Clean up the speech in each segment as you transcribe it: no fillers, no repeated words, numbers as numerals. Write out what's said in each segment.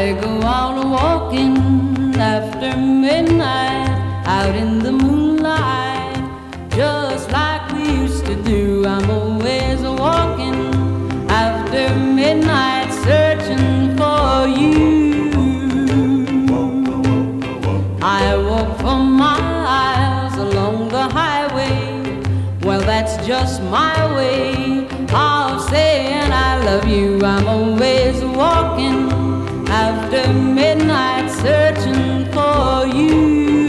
I go out walking after midnight, out in the moonlight, just like we used to do. I'm always walking after midnight, searching for you. I walk for miles along the highway, well, that's just my way of saying I love you. I'm always walking after midnight, searching for you.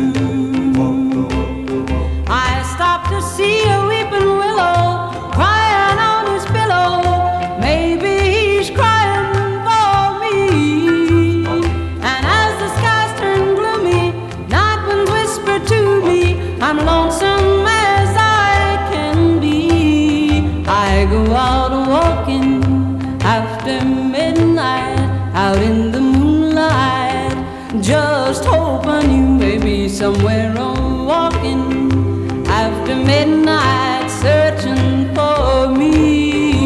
I stop to see a weeping willow crying on his pillow. Maybe he's crying for me. And as the skies turn gloomy, night winds whisper to me, I'm lonesome as I can be. I go out walking after midnight, out in the moonlight, just hoping you may be somewhere walking after midnight, searching for me.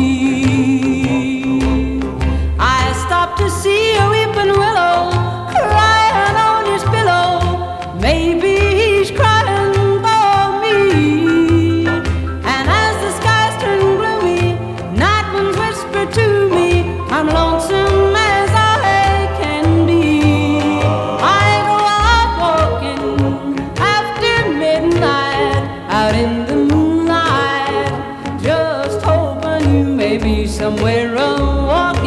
I stop to see a weeping willow crying on his pillow. Maybe he's crying for me. And as the skies turn gloomy, night winds whisper to me, I'm lonesome as I can be. I go out walking after midnight, out in the moonlight, just hoping you may be somewhere walking